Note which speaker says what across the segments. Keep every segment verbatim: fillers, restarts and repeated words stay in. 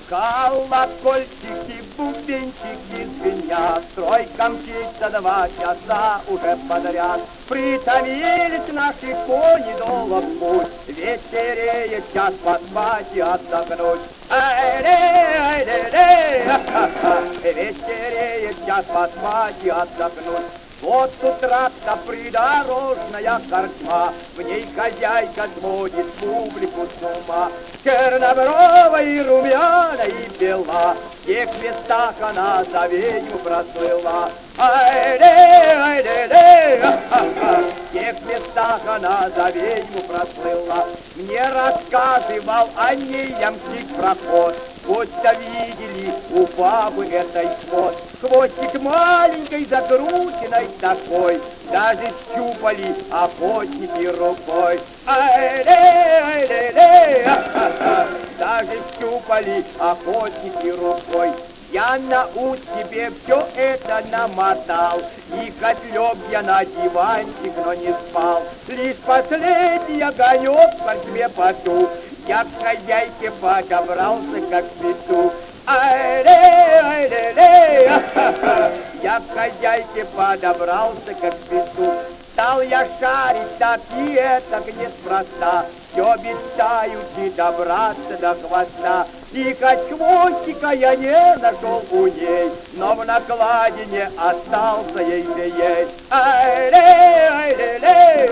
Speaker 1: Колокольчики, бубенчики звенят, стройка мчится два часа уже подряд. Притомились наши кони долго в путь, вечереет час поспать и отдохнуть. Вечереет час поспать и отдохнуть. Вот с утра-то придорожная корчма, в ней хозяйка сводит публику с ума. Черноброва и румяна и бела, в тех местах она за ведьму прослыла. Ай-ле, ай-ле-ле, в тех местах она за ведьму прослыла. Мне рассказывал о ней ямщик проход, будто видели у бабы этой свод. Хвостик маленькой закрученной такой, даже щупали охотники рукой. Ай-ле, ай-ле-ле, даже щупали охотники рукой. Я на ут тебе все это намотал, и хоть лег я на диванчик, но не спал. Лишь последний огонек в корчме потух, я к хозяйке подобрался, как петух. Ай-ле, ай-ле-ле, я к хозяйке подобрался, как петух. Стал я шарить, так и это неспроста, все мечтаючи добраться до хвоста. И хоть хвостика я не нашел у ней, но в накладине остался ей же ей. Ай-ле, ай-ле-ле,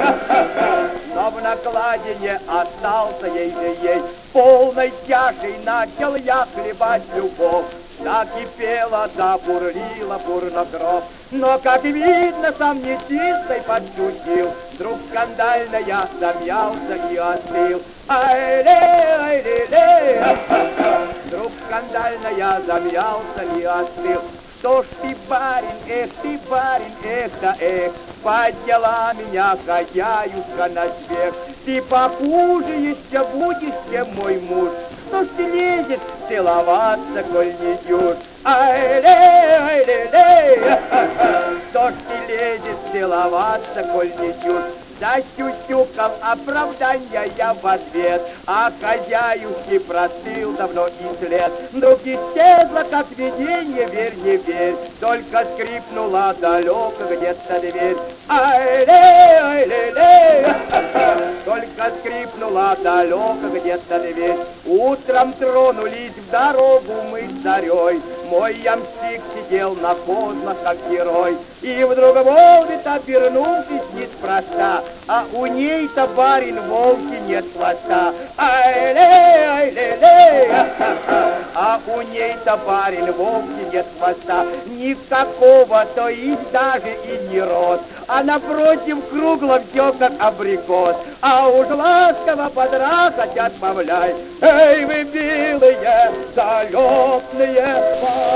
Speaker 1: но в накладине остался ей же ей. Полной чашей начал я хлебать любовь, закипела, забурлила бурно кровь. Но, как видно, сам нечистой подшутил, вдруг скандально я замялся и остыл. Ай-ле, ай-ле-ле, вдруг скандально я замялся и остыл. Что ж ты, барин, эх ты, барин, эх да эх, подняла меня хозяюшка на свет. Ты похуже еще будешь, чем мой муж. Что ж ты лезешь целоваться, коль не дюж? Ай-ле, ай-ле-ле, что ж ты лезешь целоваться, коль не дюж? Засюсюкал оправдания я в ответ, а хозяюшке простыл давно и след. Вдруг исчезла, как видение, верь, не верь, только скрипнула далеко где-то дверь. Ай-ле, ай-ле-ле, только скрипнула далеко где-то дверь. Утром тронулись в дорогу мы с зарей, мой ямщик сидел на козлах, как герой. И вдруг молвит, обернувшись неспроста, а у ней-то, барин, волки нет хвоста. Ай-ле, ай-ле-ле, а у ней-то, барин, волки нет хвоста. Никакого, то есть даже и не рот, а напротив кругло все как абрикос. А уж ласково подрахать отбавляй. Эй, вы, милые, залетные,